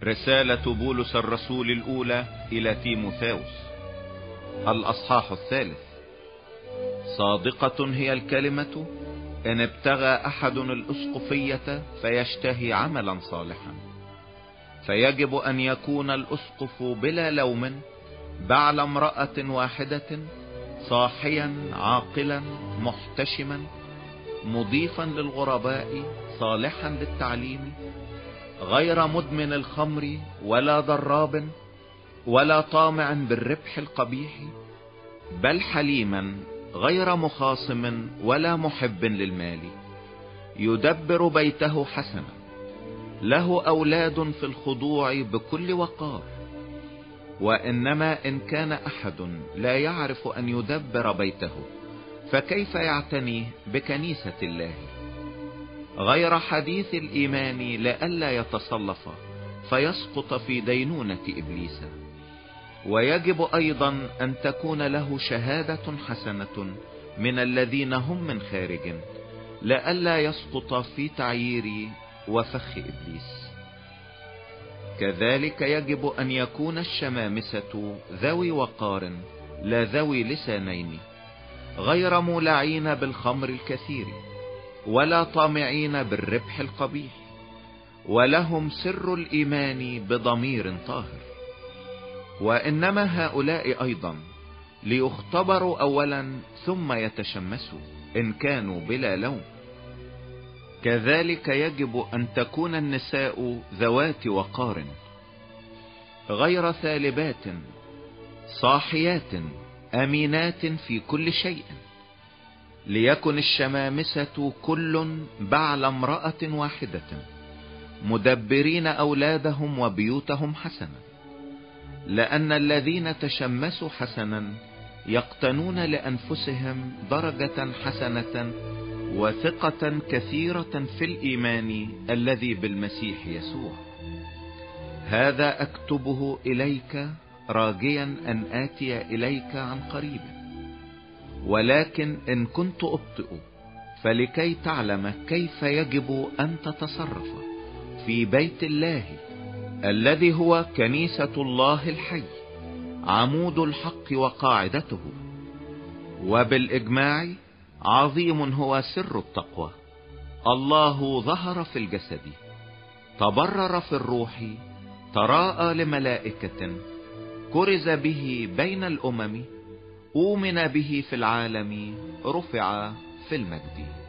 رسالة بولس الرسول الأولى إلى تيموثاوس، الأصحاح 3. صادقة هي الكلمة إن ابتغى أحد الأسقفية فيشتهي عملا صالحا، فيجب أن يكون الأسقف بلا لوم بعل امرأة واحدة، صاحيا عاقلا محتشما، مضيفا للغرباء، صالحا للتعليم، غير مدمن الخمر ولا ضراب ولا طامع بالربح القبيح، بل حليما غير مخاصم ولا محب للمال، يدبر بيته حسنا، له أولاد في الخضوع بكل وقار. وإنما إن كان أحد لا يعرف أن يدبر بيته، فكيف يعتني بكنيسة الله؟ غير حديث الإيمان لئلا يتصلف فيسقط في دينونة إبليس. ويجب أيضا أن تكون له شهادة حسنة من الذين هم من خارج، لئلا يسقط في تعيير وفخ إبليس. كذلك يجب أن يكون الشمامسة ذوي وقار لا ذوي لسانين، غير مولعين بالخمر الكثير ولا طامعين بالربح القبيح، ولهم سر الإيمان بضمير طاهر. وإنما هؤلاء أيضا ليختبروا أولا ثم يتشمسوا إن كانوا بلا لوم. كذلك يجب أن تكون النساء ذوات وقار، غير ثالبات، صاحيات، أمينات في كل شيء. ليكن الشمامسة كل بعل امرأة واحدة، مدبرين أولادهم وبيوتهم حسنا، لأن الذين تشمسوا حسنا يقتنون لأنفسهم درجة حسنة وثقة كثيرة في الإيمان الذي بالمسيح يسوع. هذا أكتبه إليك راجيا أن آتي إليك عن قريب. ولكن إن كنت أبطئ فلكي تعلم كيف يجب أن تتصرف في بيت الله الذي هو كنيسة الله الحي، عمود الحق وقاعدته. وبالإجماع عظيم هو سر التقوى. الله ظهر في الجسد، تبرر في الروح، تراءى لملائكة، كرز به بين الأمم، أؤمن به في العالم، رفع في المجد.